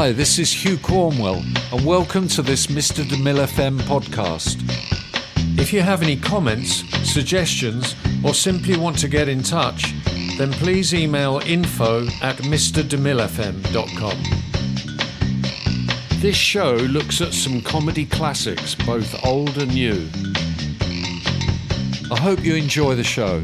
Hi, this is Hugh Cornwell, and welcome to this Mr. DeMille FM podcast. If you have any comments, suggestions, or simply want to get in touch, then please email info@mrdemillefm.com. This show looks at some comedy classics, both old and new. I hope you enjoy the show.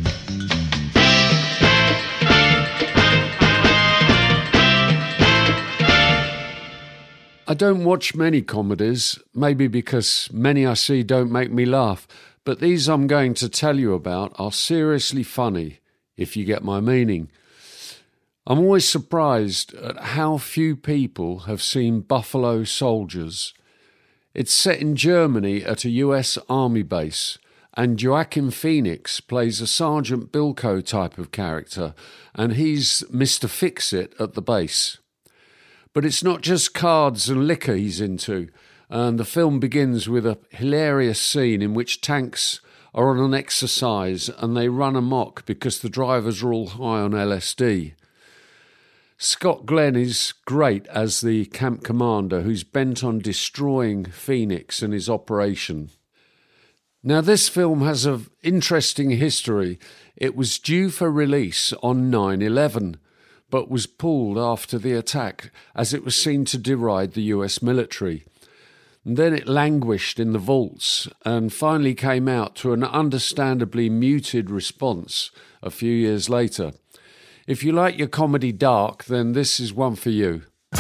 I don't watch many comedies, maybe because many I see don't make me laugh, but these I'm going to tell you about are seriously funny, if you get my meaning. I'm always surprised at how few people have seen Buffalo Soldiers. It's set in Germany at a US Army base, and Joaquin Phoenix plays a Sergeant Bilko type of character, and he's Mr. Fix-It at the base. But it's not just cards and liquor he's into, and the film begins with a hilarious scene in which tanks are on an exercise and they run amok because the drivers are all high on LSD. Scott Glenn is great as the camp commander who's bent on destroying Phoenix and his operation. Now, this film has an interesting history. It was due for release on 9/11, but was pulled after the attack as it was seen to deride the US military. And then it languished in the vaults and finally came out to an understandably muted response a few years later. If you like your comedy dark, then this is one for you.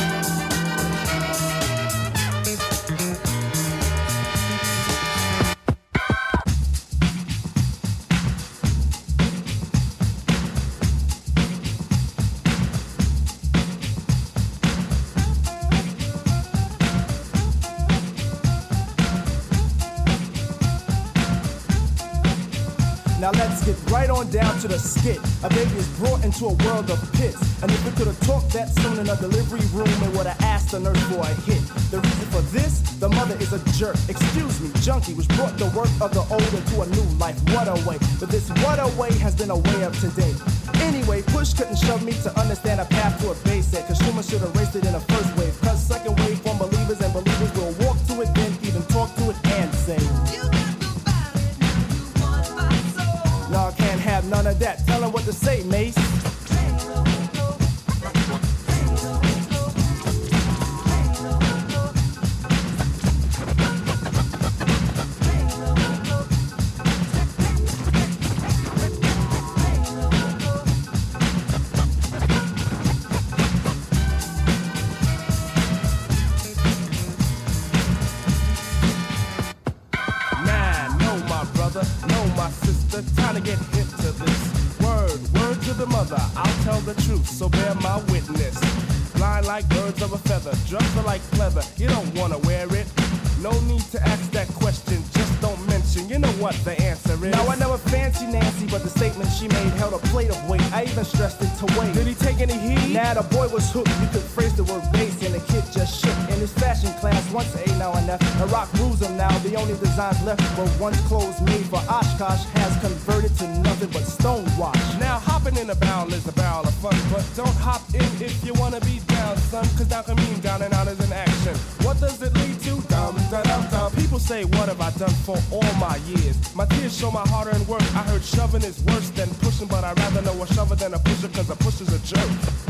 Now let's get right on down to the skit. A baby is brought into a world of pits. And if we could have talked that soon in a delivery room, it would have asked the nurse for a hit. The reason for this, the mother is a jerk. Excuse me, junkie, which brought the work of the old into a new life. What a way. But this what a way has been a way of today. Anyway, push couldn't shove me to understand a path to a base set. Cause Schumer should have raced it in the first wave. Cause second wave from believers and believers will walk to it, then even talk to it and say, no, I can't have none of that. Tell him what to say, Mace. Time to get hip to this. Word to the mother, I'll tell the truth, so bear my witness. Blind like birds of a feather, dressed like pleather, you don't wanna wear it. No need to ask that question, just don't mention, you know what the answer is. Now I never fancy Nancy, but the statement she made held a plate of weight. I even stressed it to wait. Did he take any heat? Nah, the boy was hooked, you could phrase the word base, and the kid just shook. In his fashion class, once A, now and F, the rock rules him now. The only designs left were once clothes made for Oshkosh has converted to nothing but stonewash. Now hopping in a barrel is a barrel of fun, but don't hop in if you wanna be down, son, cause down can mean down and out is an action. What does it lead to? Dum. People say, what have I done for all my years? My tears show my hard-earned work. I heard shoving is worse than pushing, but I'd rather know a shover than a pusher, cause a pusher's a jerk.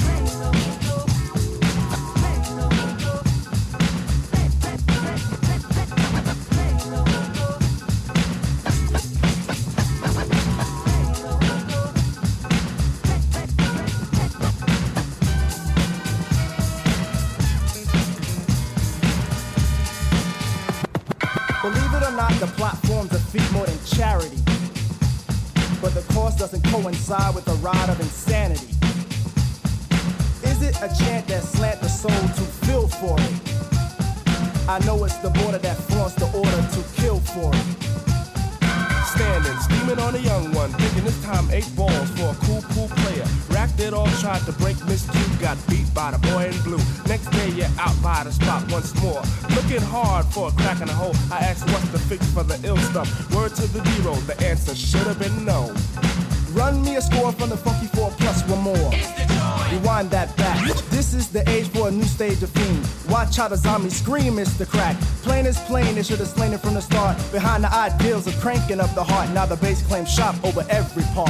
The platforms that feed more than charity, but the cost doesn't coincide with the ride of insanity. Is it a chant that slant the soul to feel for it? I know it's the border that flaunts the order to kill for it. Standing, steaming on a young one, thinking this time 8 balls for a cool player. Racked it all, tried to break Miss Q, got beat by the boy in blue. Next day you're out by the spot once more, looking hard for a crack in the hole. I asked what's the fix for the ill stuff. Word to the zero, the answer should have been no. Run me a score from the Funky 4 plus one more. Rewind that back. This is the age for a new stage of fiend. Watch how the zombies scream, Mr. Crack. Plain is plain, they should have slain it from the start. Behind the ideals of cranking up the heart. Now the bass claims shop over every part.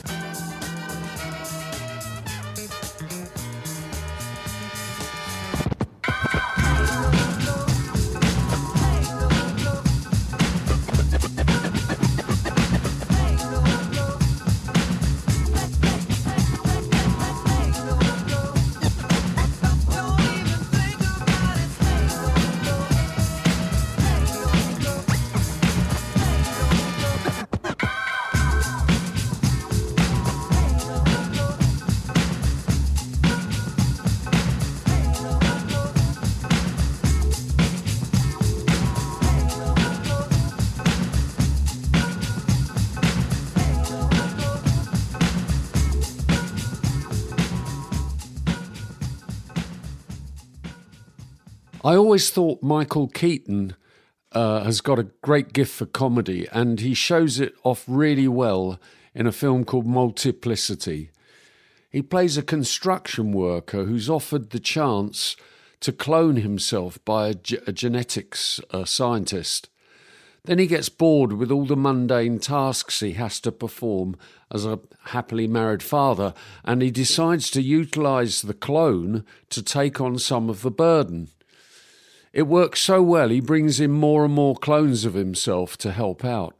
I always thought Michael Keaton has got a great gift for comedy, and he shows it off really well in a film called Multiplicity. He plays a construction worker who's offered the chance to clone himself by a genetics scientist. Then he gets bored with all the mundane tasks he has to perform as a happily married father, and he decides to utilise the clone to take on some of the burden. It works so well, he brings in more and more clones of himself to help out.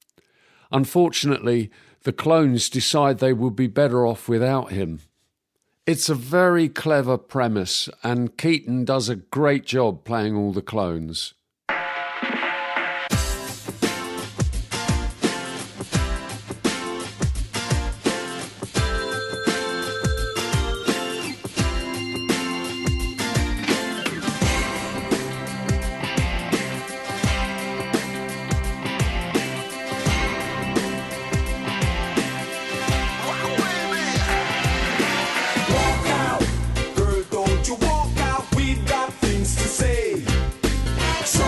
Unfortunately, the clones decide they would be better off without him. It's a very clever premise, and Keaton does a great job playing all the clones. Walk out, girl, don't you walk out, we got things to say.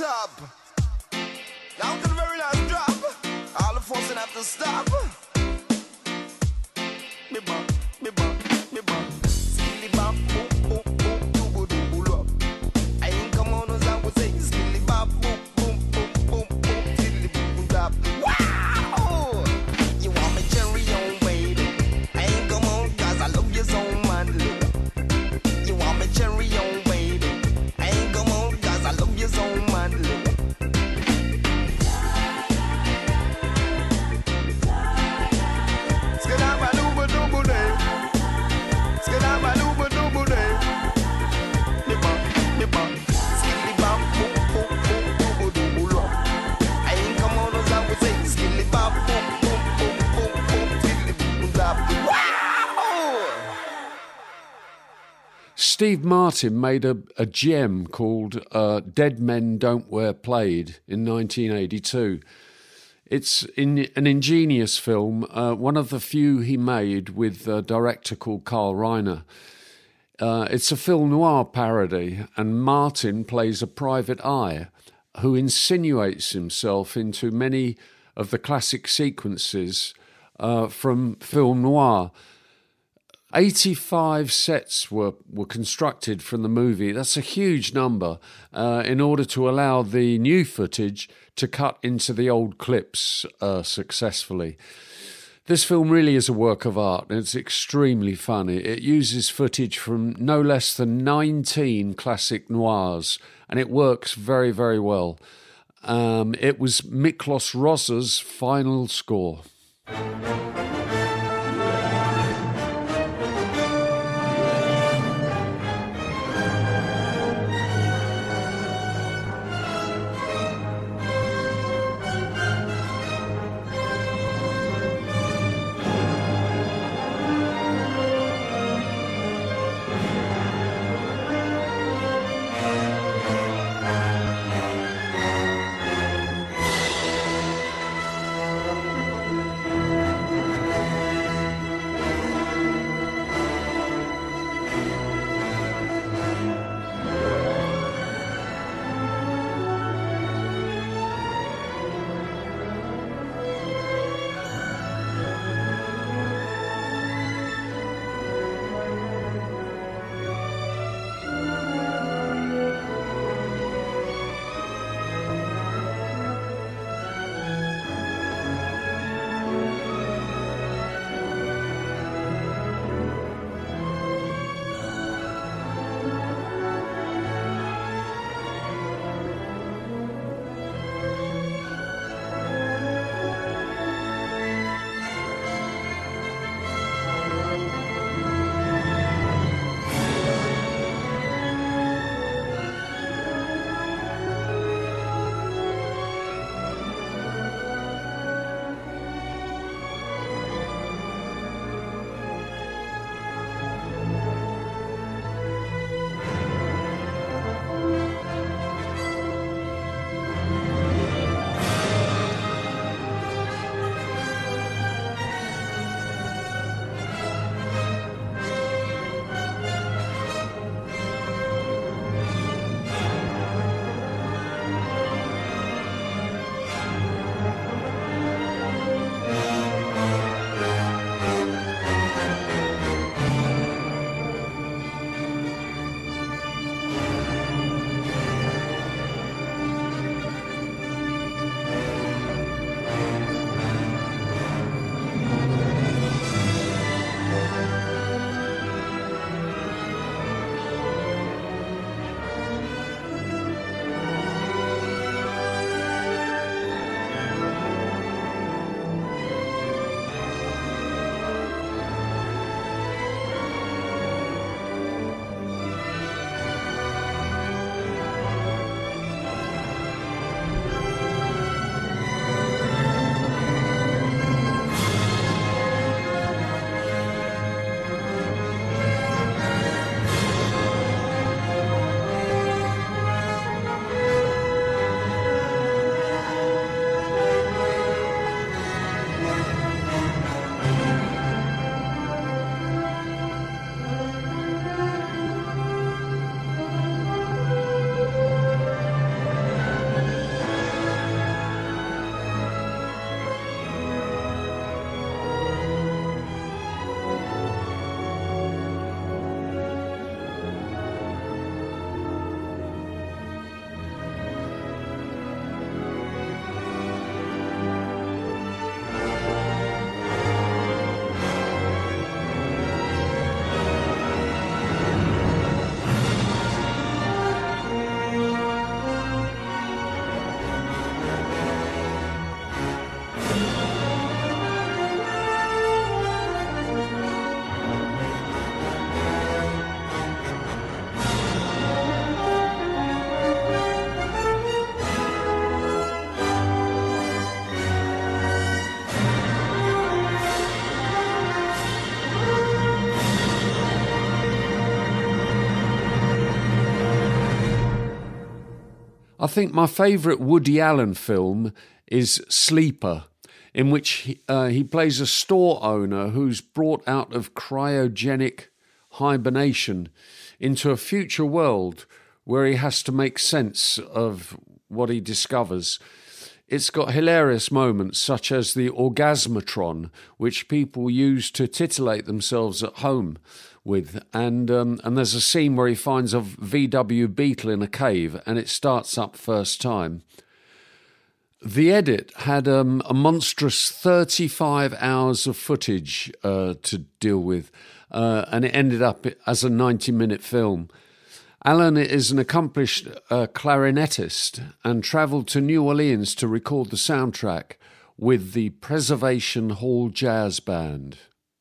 top. Down to the very last drop. All the forcing have to stop. Me bump, me bump, me bump. Skilly bop, boop, boop, boop, doobu doobu up. I ain't come on as I would say. Skilly bop, boop, boom, boom, boom, boom, skilly boop, top. Wow! You want me cherry on, baby? I ain't come on 'cause I love you so madly. You want me cherry on, baby? I ain't come on 'cause I love you so madly. Steve Martin made a gem called Dead Men Don't Wear Plaid in 1982. It's an ingenious film, one of the few he made with a director called Carl Reiner. It's a film noir parody, and Martin plays a private eye who insinuates himself into many of the classic sequences from film noir. 85 sets were constructed from the movie. That's a huge number in order to allow the new footage to cut into the old clips successfully. This film really is a work of art, and it's extremely funny. It uses footage from no less than 19 classic noirs, and it works very, very well. It was Miklos Rozsa's final score. I think my favourite Woody Allen film is Sleeper, in which he plays a store owner who's brought out of cryogenic hibernation into a future world where he has to make sense of what he discovers. It's got hilarious moments such as the orgasmatron, which people use to titillate themselves at home with. And there's a scene where he finds a VW Beetle in a cave and it starts up first time. The edit had a monstrous 35 hours of footage to deal with, and it ended up as a 90-minute film. Allen is an accomplished clarinetist and travelled to New Orleans to record the soundtrack with the Preservation Hall Jazz Band.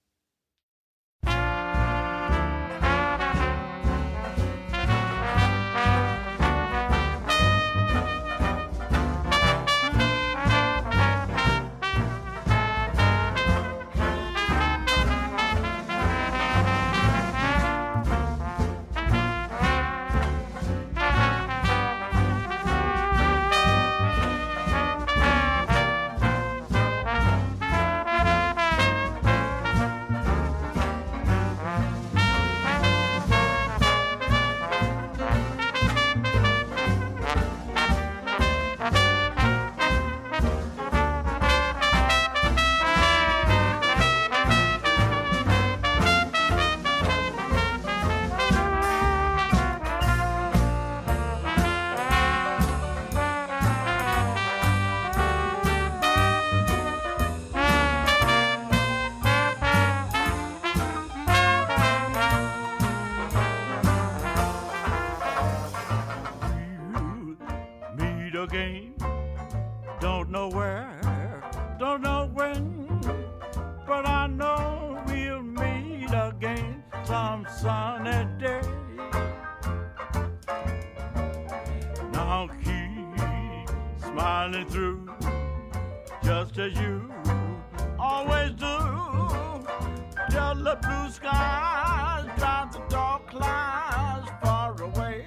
Again, don't know where, don't know when, but I know we'll meet again some sunny day. Now keep smiling through, just as you always do, till the blue skies drive the dark clouds far away.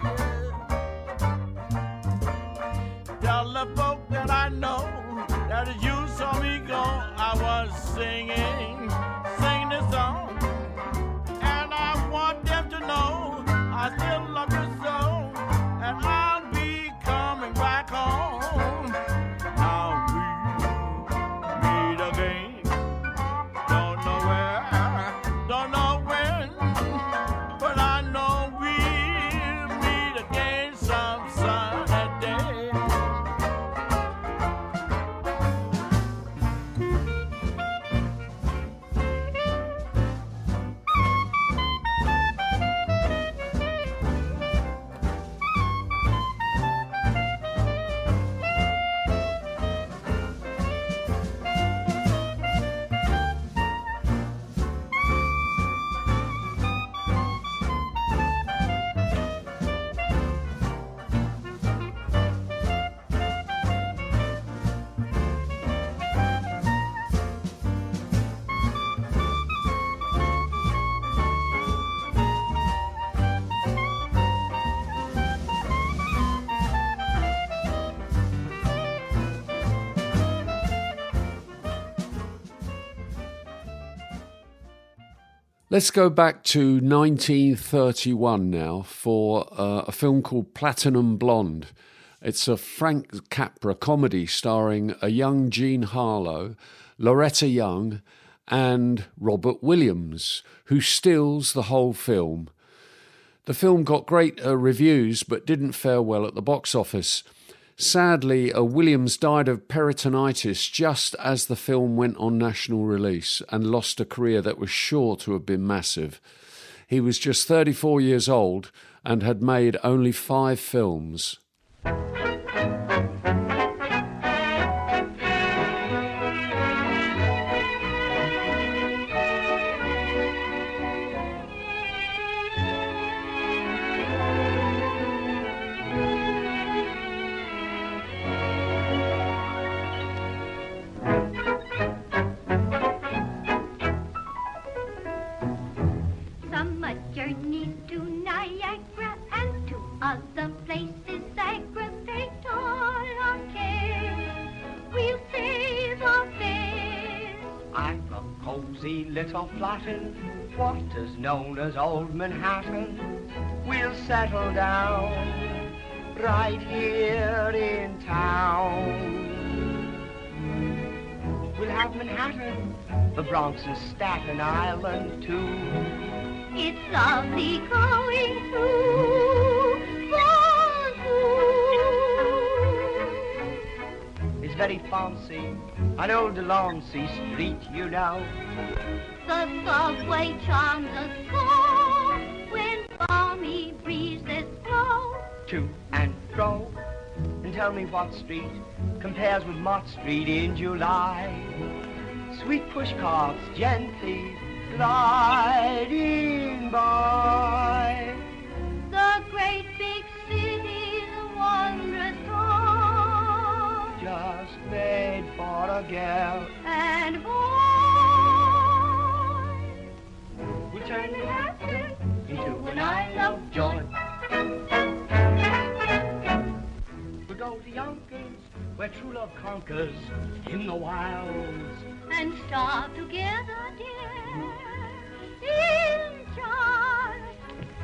Tell the folk that I know that as you saw me go, I was singing this song. And I want them to know I still love you so, and I'll be coming back home. Now we meet again, don't know where, don't know when, but I know we'll meet again some sunny day. Let's go back to 1931 now for a film called Platinum Blonde. It's a Frank Capra comedy starring a young Jean Harlow, Loretta Young and Robert Williams, who steals the whole film. The film got great reviews but didn't fare well at the box office. Sadly, Williams died of peritonitis just as the film went on national release and lost a career that was sure to have been massive. He was just 34 years old and had made only 5 films. Journey to Niagara and to other places aggravating. cozy little flat in what is known as Old Manhattan. We'll settle down right here in town. We'll have Manhattan, the Bronx and Staten Island too. It's lovely going through Ballroom. It's very fancy on old Delancey Street, you know. The subway charms us so when balmy breezes blow. To and fro, and tell me what street compares with Mott Street in July. Sweet push carts gently gliding by. The great big city's a wondrous throng, Just made for a girl and boy. We'll turn Manhattan into an isle of joy. We'll go to Yonkers, where true love conquers in the wilds. And starve together, dear, in charge.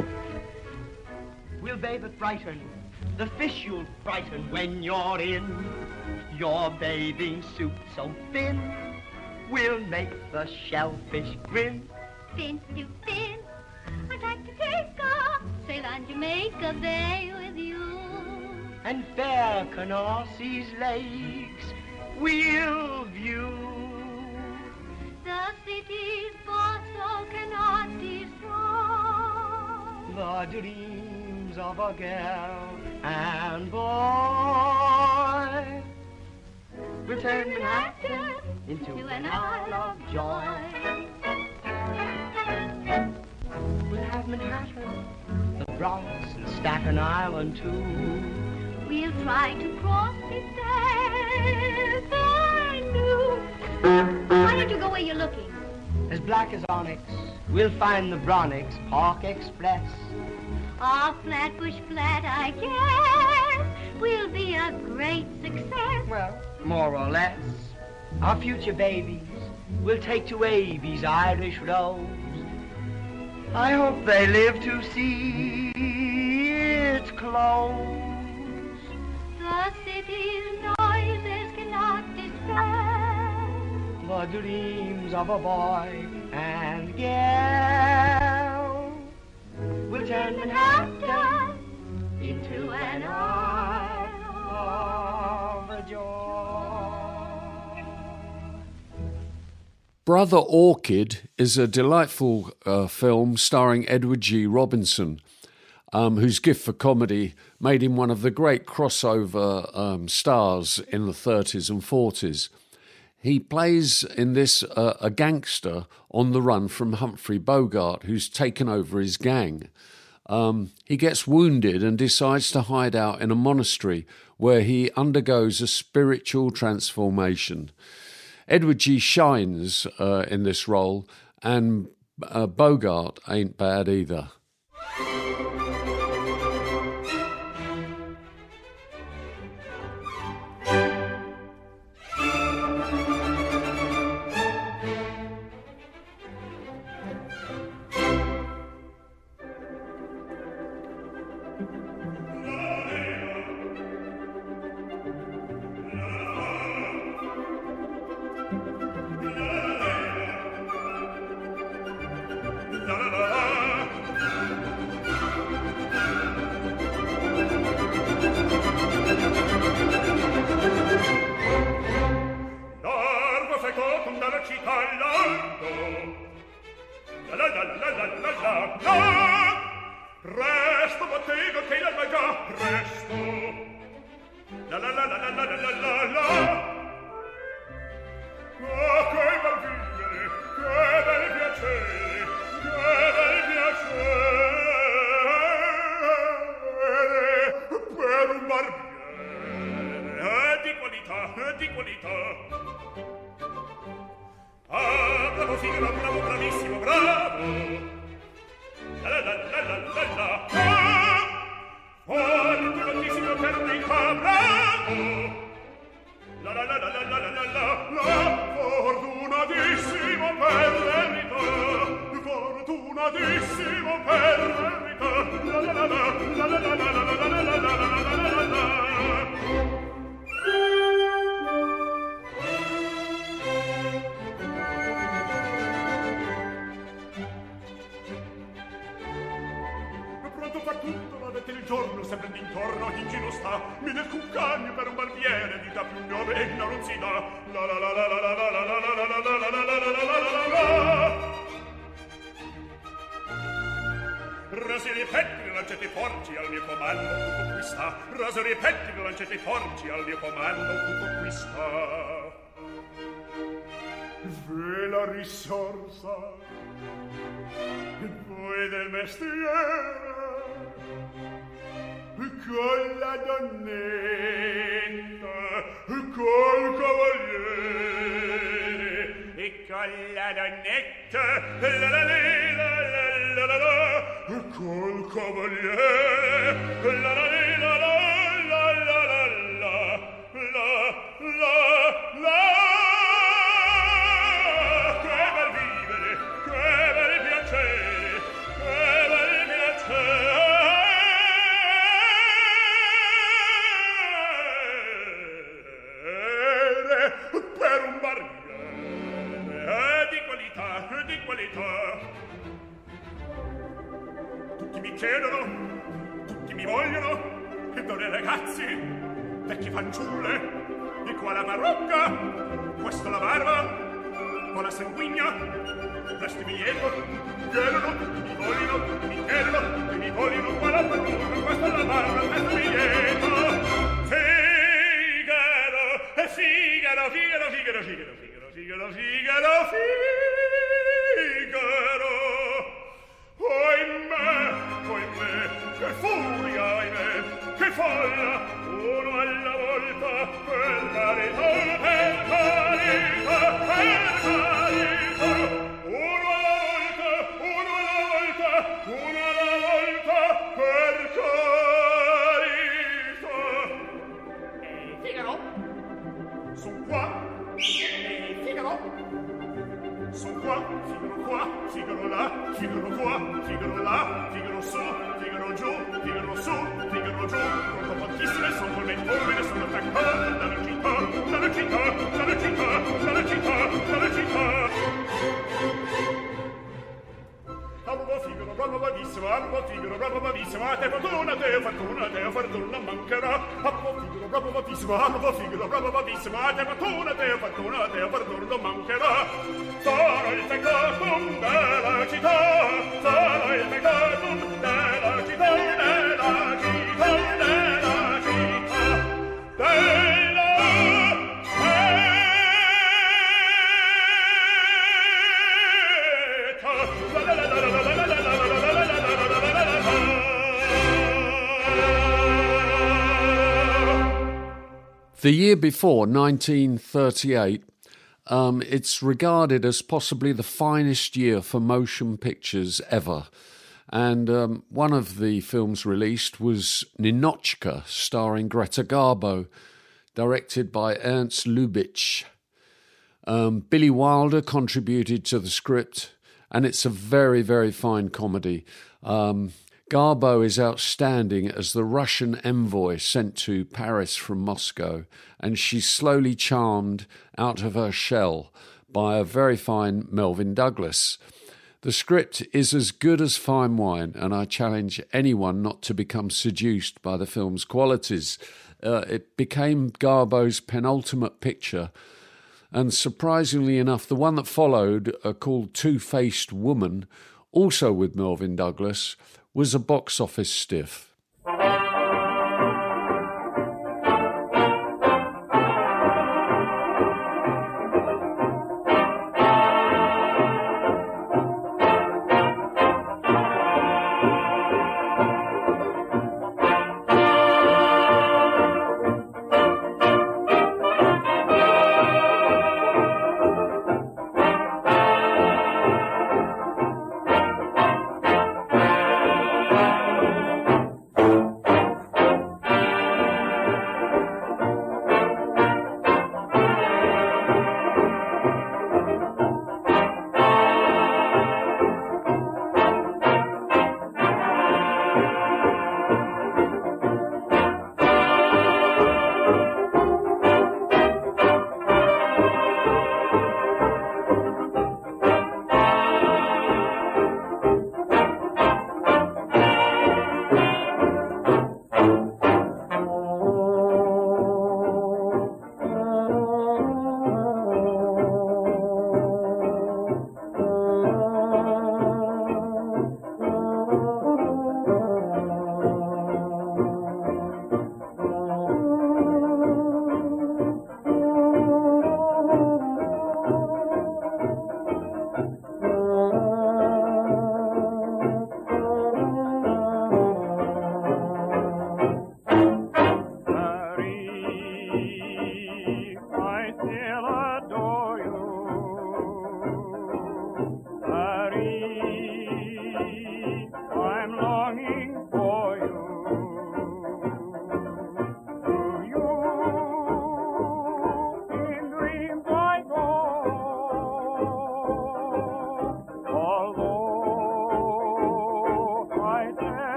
We'll bathe at Brighton, the fish you'll frighten when you're in your bathing suit so thin. We'll make the shellfish grin. Fin to fin, I'd like to take a sail on Jamaica Bay with you. And fair Canassie's lakes we'll view. The city's bustle cannot destroy The dreams of a girl and boy. We'll turn Manhattan into an isle of joy. We'll have Manhattan, the Bronx and Staten Island too. We'll try to cross it there, new. Why don't you go where you're looking? As black as onyx, we'll find the Bronx Park Express. Our Flatbush Flat, I guess, will be a great success. Well, more or less. Our future babies will take to Avy's Irish Rose. I hope they live to see it close. The city's noises cannot distract The dreams of a boy and girl. We'll turn Manhattan into an isle of joy. Brother Orchid is a delightful film starring Edward G. Robinson, whose gift for comedy made him one of the great crossover stars in the 30s and 40s. He plays in this a gangster on the run from Humphrey Bogart, who's taken over his gang. He gets wounded and decides to hide out in a monastery where he undergoes a spiritual transformation. Edward G. shines in this role, and Bogart ain't bad either. Fortunatissimo per più novena non si dà. La la la la la la la la la la la la la la la la. Raseri e pettini, lancete forti al mio comando, tutto qui sta. Raseri e pettini, lancete forti al mio comando, tutto qui sta. Ve la risorsa, voi del mestiere, con la donnetta, col cavaliere, e con la donnetta, la la la la la la la, col cavaliere, la la la la la la la la la. Che bel vivere, che bel piacere, che bel piacere. Per un barbiere di qualità. Tutti mi chiedono, tutti mi vogliono, che donne ragazzi, vecchie fanciulle, di qua la marocca, questo la barba, o la sanguigna, presto mi chiedono, mi vogliono, mi chiedono, e mi vogliono qua la parrucca, questa la barba, presto mi chiedono. Figaro, Figaro, Figaro, Figaro, Figaro, Figaro, Figaro, Figaro. Oimè, che furia, oimè, che folla, uno alla volta, per carità, per carità, per carità. Uno alla volta, uno alla volta, per carità. Figaro? Son qua, Figaro. Son qua, Figaro là, Figaro qua, Figaro là, Figaro su, Figaro giù, Figaro su, Figaro giù. Conto pochissime, son col mentore, sono attaccate dalla città, dalla città, dalla città, dalla città, dalla città. Amo Figaro, bravo bravissimo, amo Figaro, bravo bravissimo, a te fortuna, fortuna mancherà. Amo Figaro, bravo bravissimo, amo Figaro, bravo bravissimo, a te fortuna, fortuna mancherà. Sarà il peccatum della città, sarà il peccatum della città, della città, della città, della The year before, 1938, it's regarded as possibly the finest year for motion pictures ever. And one of the films released was Ninotchka, starring Greta Garbo, directed by Ernst Lubitsch. Billy Wilder contributed to the script, and it's a very, very fine comedy. Garbo is outstanding as the Russian envoy sent to Paris from Moscow, and she's slowly charmed out of her shell by a very fine Melvyn Douglas. The script is as good as fine wine, and I challenge anyone not to become seduced by the film's qualities. It became Garbo's penultimate picture, and surprisingly enough, the one that followed, called Two-Faced Woman, also with Melvyn Douglas, was a box office stiff.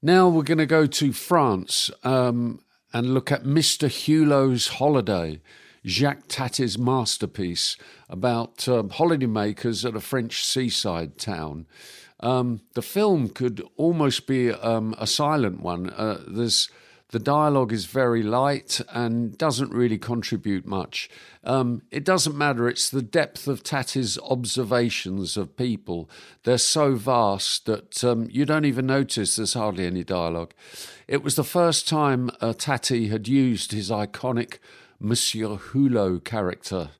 Now we're going to go to France and look at Mr. Hulot's Holiday, Jacques Tati's masterpiece about holidaymakers at a French seaside town. The film could almost be a silent one. The dialogue is very light and doesn't really contribute much. It doesn't matter. It's the depth of Tati's observations of people. They're so vast that you don't even notice there's hardly any dialogue. It was the first time Tati had used his iconic Monsieur Hulot character.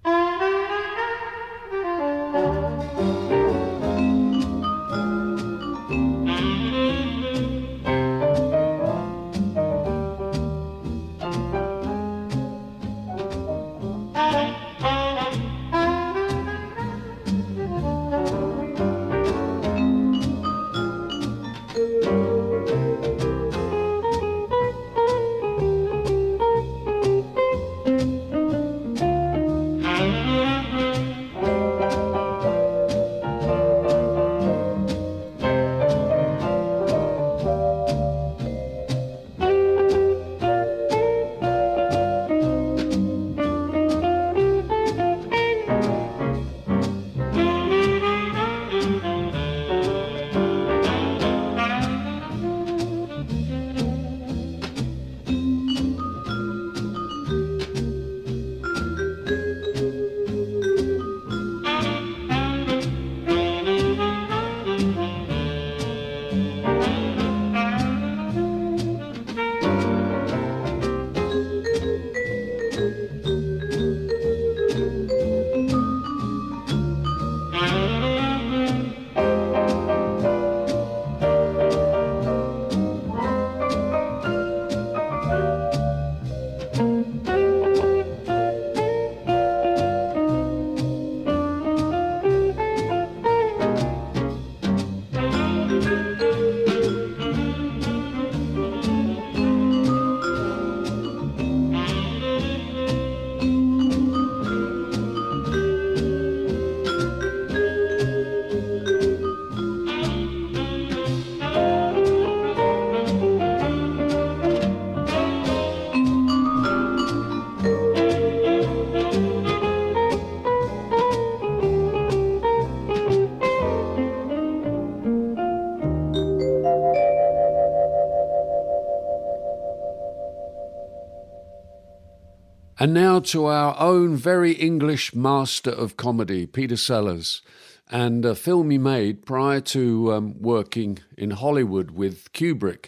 And now to our own very English master of comedy, Peter Sellers, and a film he made prior to working in Hollywood with Kubrick.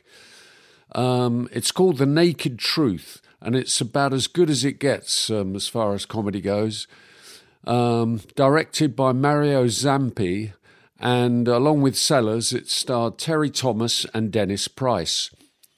It's called The Naked Truth, and it's about as good as it gets as far as comedy goes. Directed by Mario Zampi, and along with Sellers, it starred Terry Thomas and Dennis Price.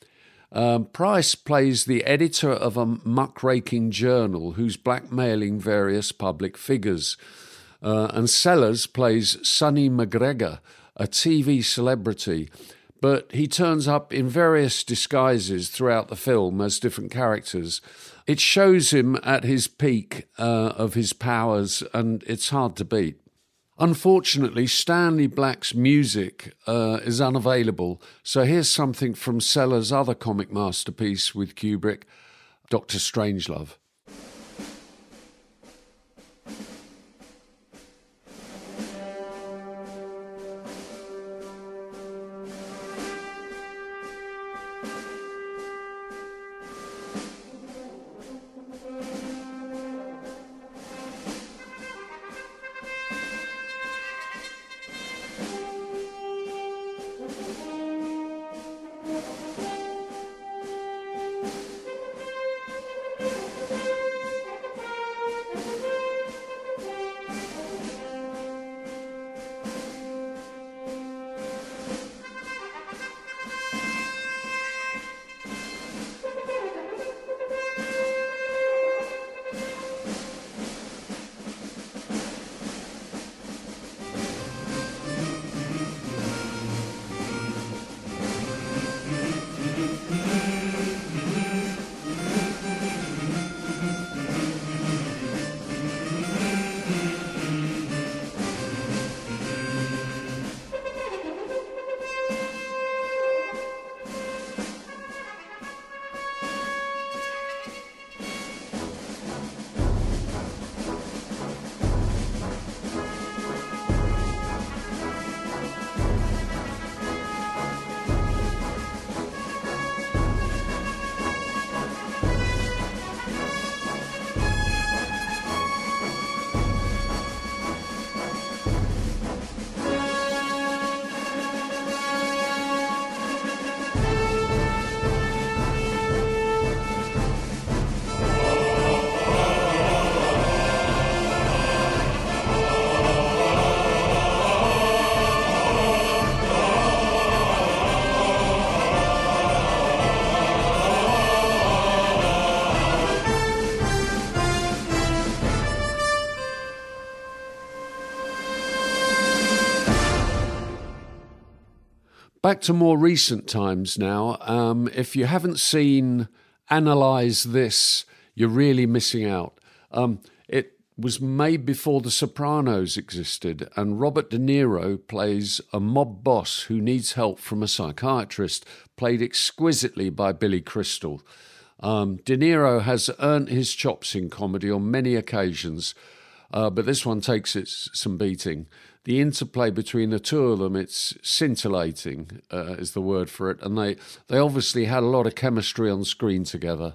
Price plays the editor of a muckraking journal who's blackmailing various public figures. And Sellers plays Sonny McGregor, a TV celebrity, but he turns up in various disguises throughout the film as different characters. It shows him at his peak of his powers, and it's hard to beat. Unfortunately, Stanley Black's music is unavailable, so here's something from Sellers' other comic masterpiece with Kubrick, Dr. Strangelove. Back to more recent times now. If you haven't seen Analyze This, you're really missing out. It was made before The Sopranos existed, and Robert De Niro plays a mob boss who needs help from a psychiatrist, played exquisitely by Billy Crystal. De Niro has earned his chops in comedy on many occasions, but this one takes some beating. The interplay between the two of them, it's scintillating, is the word for it, and they obviously had a lot of chemistry on screen together.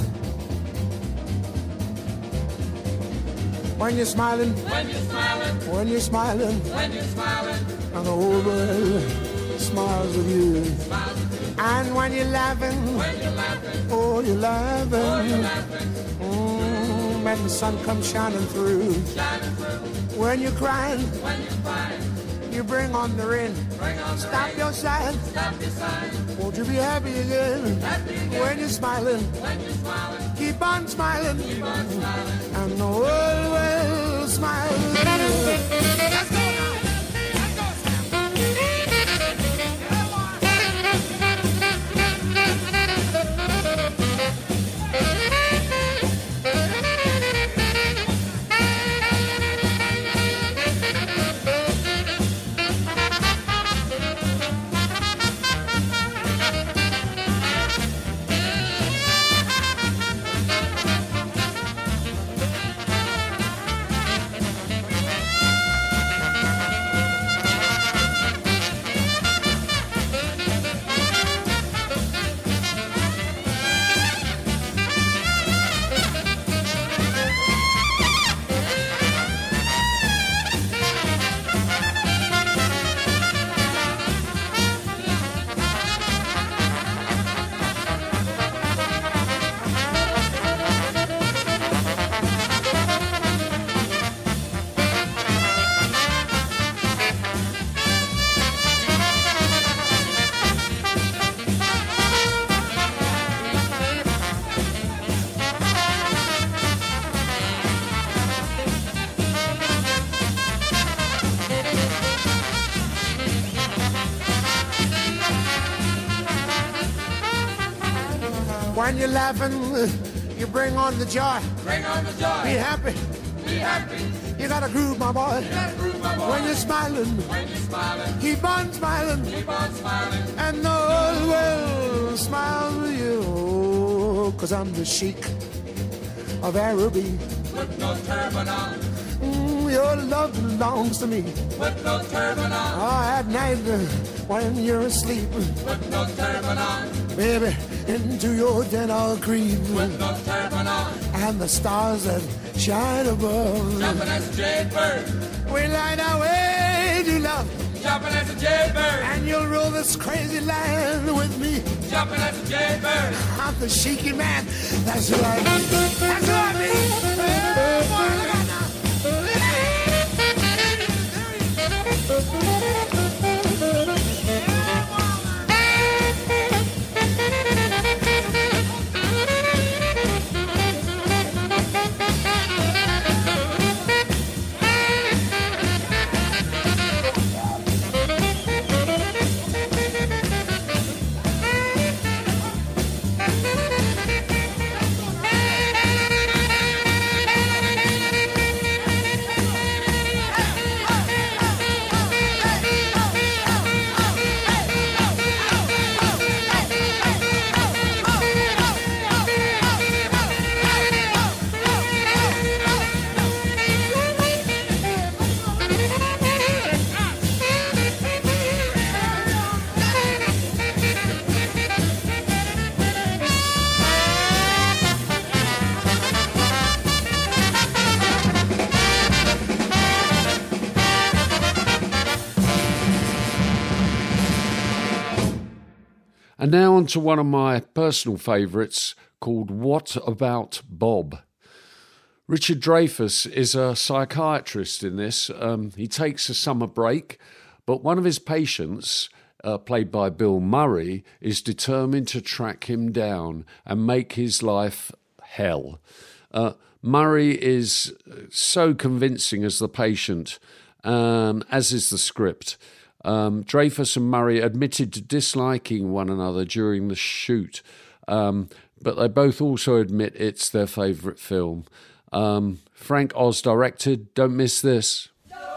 When you're smiling, when you're smiling, when you're smiling, when you're smiling, and the whole world smiles with you. And when you're laughing, oh, you're laughing, when the sun comes shining through. When you're crying, you bring on the rain. Stop your sighing. Won't you be happy again? When you're smiling, keep on smiling, and the world will smile. Let's go now. When you're laughing, you bring on the joy. Bring on the joy. Be happy. Be happy. You gotta groove, my boy. You gotta groove, my boy. When you're smiling, keep on smiling. Keep on smiling. And the whole world smiles with you. 'Cause I'm the Sheik of Araby. With no turban on. Your love belongs to me. With no turban on. Oh, at night when you're asleep. With no turban on. Baby, into your den I'll creep. With no turban on. And the stars that shine above. Jumping as a jaybird. We light our way to love. Jumping as a jaybird. And you'll rule this crazy land with me. Jumping as a jaybird. I'm the Sheiky man. That's who I mean. That's who I mean. Oh, boy, look out now. And now on to one of my personal favourites called What About Bob? Richard Dreyfuss is a psychiatrist in this. He takes a summer break, but one of his patients, played by Bill Murray, is determined to track him down and make his life hell. Murray is so convincing as the patient, as is the script. Dreyfuss and Murray admitted to disliking one another during the shoot, but they both also admit it's their favourite film. Frank Oz directed. Don't miss this.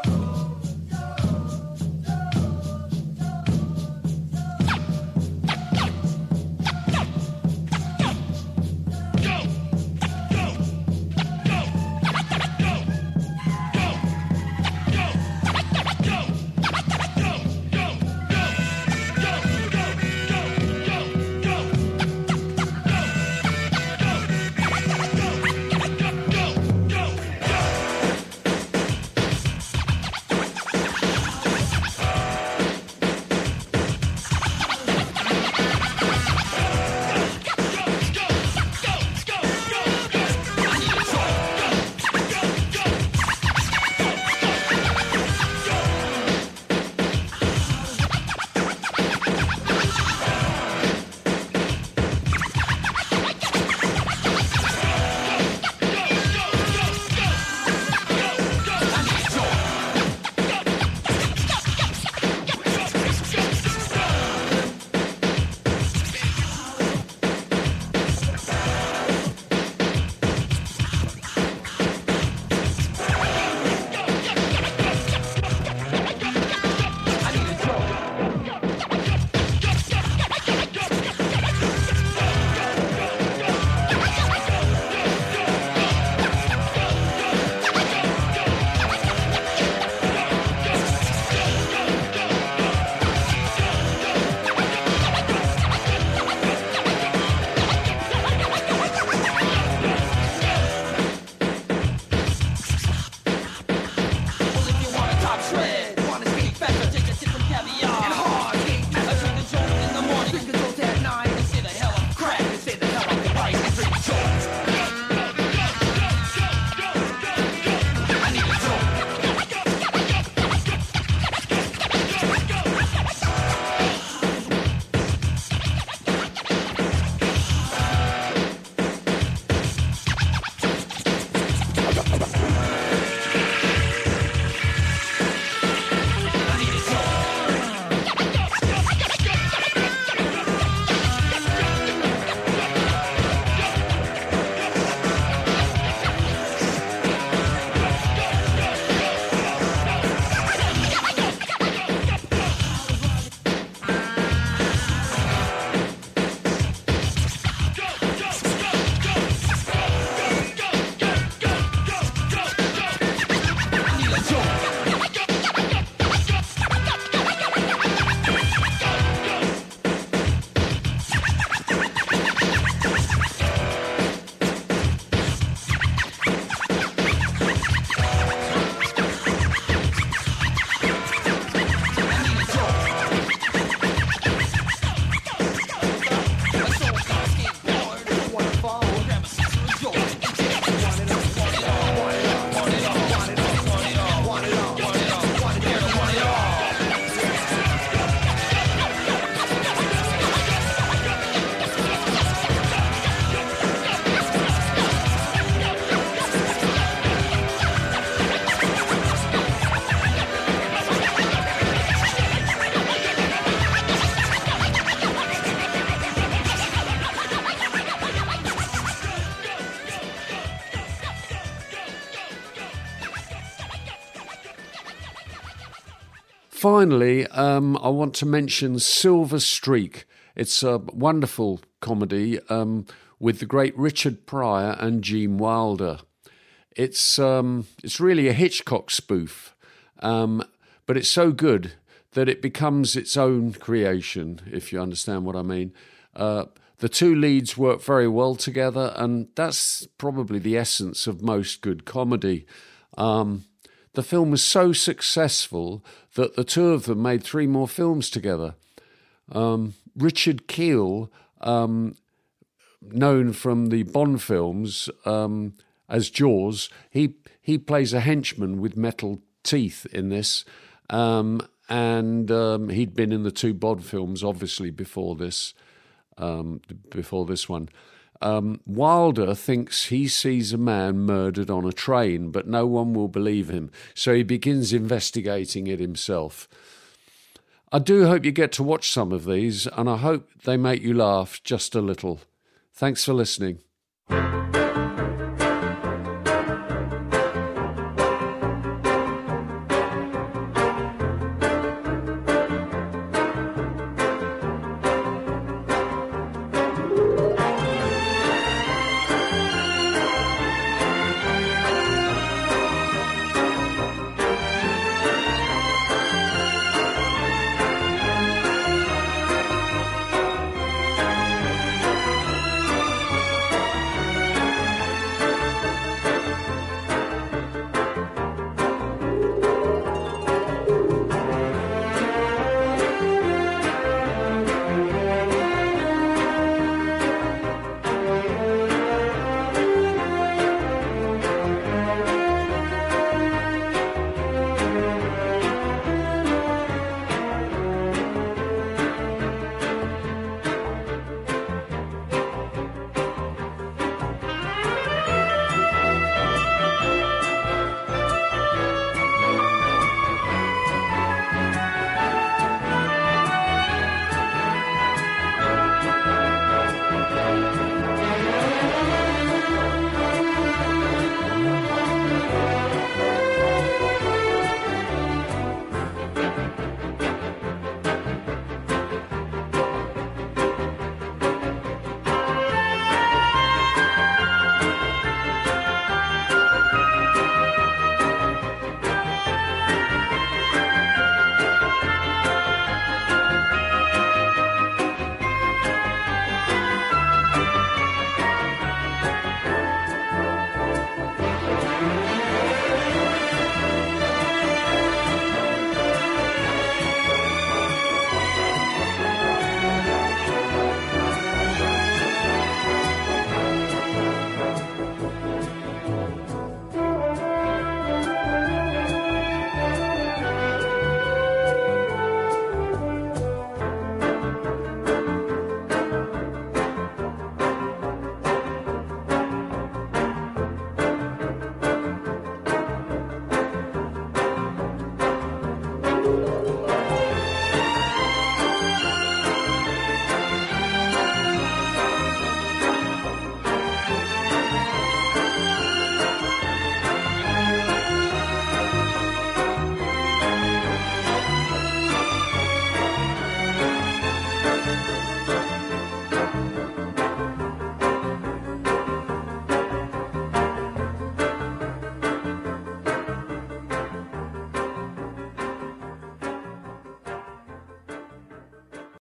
Finally, I want to mention Silver Streak. It's a wonderful comedy with the great Richard Pryor and Gene Wilder. It's really a Hitchcock spoof, but it's so good that it becomes its own creation, if you understand what I mean. The two leads work very well together, and that's probably the essence of most good comedy. The film was so successful that the two of them made 3 more films together. Richard Kiel, known from the Bond films as Jaws, he plays a henchman with metal teeth in this, and he'd been in the 2 Bond films, obviously, before this one. Wilder thinks he sees a man murdered on a train, but no one will believe him, so he begins investigating it himself. I do hope you get to watch some of these, and I hope they make you laugh just a little. Thanks for listening.